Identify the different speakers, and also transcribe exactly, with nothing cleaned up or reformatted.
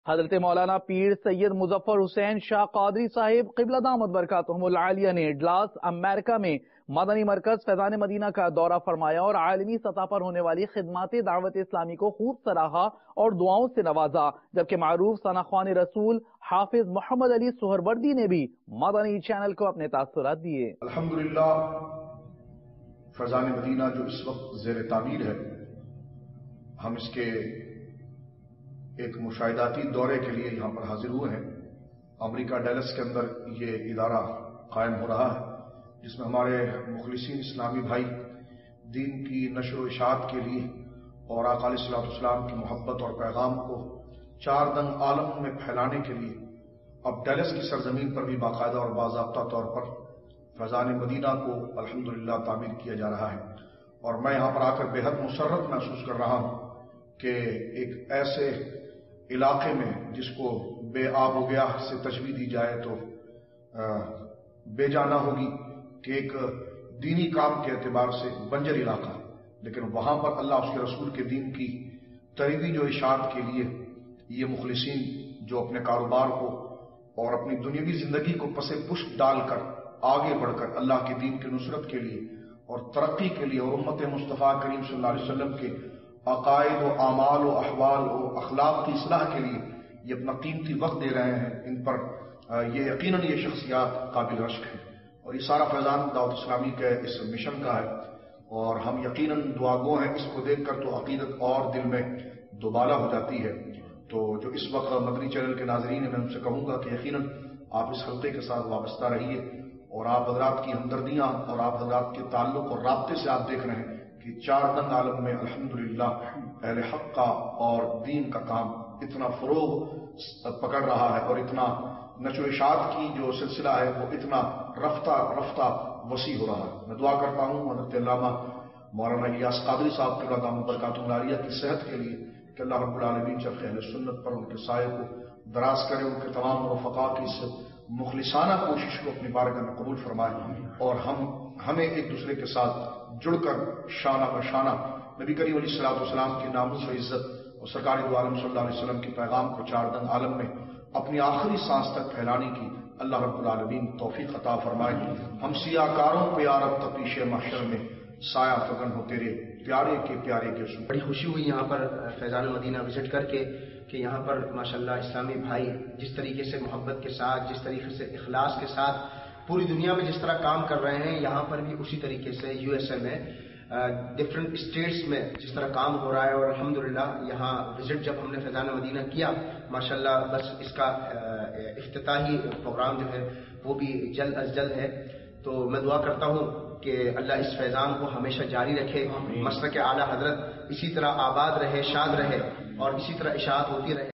Speaker 1: حضرت مولانا پیر سید مظفر حسین شاہ قادری صاحب قبلہ دامت برکاتہم العالیہ نے ڈلاس امریکہ میں مدنی مرکز فیضان مدینہ کا دورہ فرمایا اور عالمی سطح پر ہونے والی خدمات دعوت اسلامی کو خوب سراہا اور دعاؤں سے نوازا، جبکہ معروف ثناخوان رسول حافظ محمد علی سہروردی نے بھی مدنی چینل کو اپنے تاثرات دیے۔
Speaker 2: الحمدللہ فیضان مدینہ جو اس وقت زیر تعمیر ہے، ہم اس کے ایک مشاہداتی دورے کے لیے یہاں پر حاضر ہوئے ہیں۔ امریکہ ڈیلس کے اندر یہ ادارہ قائم ہو رہا ہے، جس میں ہمارے مخلصین اسلامی بھائی دین کی نشر و اشاعت کے لیے اور آقا علیہ الصلوۃ والسلام کی محبت اور پیغام کو چار دنگ عالم میں پھیلانے کے لیے اب ڈیلس کی سرزمین پر بھی باقاعدہ اور باضابطہ طور پر فیضان مدینہ کو الحمدللہ تعمیر کیا جا رہا ہے۔ اور میں یہاں پر آ کر بے حد مسرت محسوس کر رہا ہوں کہ ایک ایسے علاقے میں جس کو بے آب و گیاہ سے تشبیہ دی جائے تو بے جانا ہوگی کہ ایک دینی کام کے اعتبار سے بنجر علاقہ، لیکن وہاں پر اللہ اس کے رسول کے دین کی ترویج و اشاعت کے لیے یہ مخلصین جو اپنے کاروبار کو اور اپنی دنیاوی زندگی کو پس پشت ڈال کر آگے بڑھ کر اللہ کے دین کی نصرت کے لیے اور ترقی کے لیے اور امت مصطفیٰ کریم صلی اللہ علیہ وسلم کے عقائد و اعمال و احوال و اخلاق کی اصلاح کے لیے یہ اپنا قیمتی وقت دے رہے ہیں، ان پر یہ یقیناً یہ شخصیات قابل رشک ہیں اور یہ سارا فیضان دعوت اسلامی کے اس مشن کا ہے اور ہم یقیناً دعا گو ہیں۔ اس کو دیکھ کر تو عقیدت اور دل میں دوبالا ہو جاتی ہے۔ تو جو اس وقت مدنی چینل کے ناظرین ہیں، میں ان سے کہوں گا کہ یقیناً آپ اس حلقے کے ساتھ وابستہ رہیے اور آپ حضرات کی ہمدردیاں اور آپ حضرات کے تعلق اور رابطے سے آپ دیکھ رہے ہیں کہ چار دنگ عالم میں الحمدللہ اہل حق کا اور دین کا کام اتنا فروغ پکڑ رہا ہے اور اتنا نشر و اشاعت کی جو سلسلہ ہے وہ اتنا رفتہ رفتہ وسیع ہو رہا ہے۔ میں دعا کرتا ہوں حضرت علامہ مولانا الیاس قادری صاحب قبلہ دامت برکاتہم العالیہ کی صحت کے لیے کہ اللہ رب العالمین چرخ اہل سنت پر ان کے سائے کو دراز کرے، ان کے تمام رفقاء کی اس مخلصانہ کوشش کو اپنی بارگاہ میں قبول فرمائے اور ہم ہمیں ایک دوسرے کے ساتھ جڑ کر شانہ بشانہ نبی کریم علیہ الصلوۃ والسلام کی ناموس و عزت اور سرکار دو عالم صلی اللہ علیہ وسلم کے پیغام کو چار دنگ عالم میں اپنی آخری سانس تک پھیلانے کی اللہ رب العالمین توفیق عطا فرمائے۔ ہم سیاہ کاروں پہ یارب تپیش محشر میں سایہ فگن ہو تیرے پیارے کے پیارے کے سو۔
Speaker 3: بڑی خوشی ہوئی یہاں پر فیضان مدینہ وزٹ کر کے کہ یہاں پر ماشاءاللہ اسلامی بھائی جس طریقے سے محبت کے ساتھ، جس طریقے سے اخلاص کے ساتھ پوری دنیا میں جس طرح کام کر رہے ہیں، یہاں پر بھی اسی طریقے سے یو ایس اے میں ڈفرینٹ اسٹیٹس میں جس طرح کام ہو رہا ہے اور الحمدللہ یہاں وزٹ جب ہم نے فیضان مدینہ کیا ماشاءاللہ بس اس کا افتتاحی پروگرام جو ہے وہ بھی جلد از جلد ہے۔ تو میں دعا کرتا ہوں کہ اللہ اس فیضان کو ہمیشہ جاری رکھے، مسلک اعلیٰ حضرت اسی طرح آباد رہے، شاد رہے اور اسی طرح اشاعت ہوتی رہے۔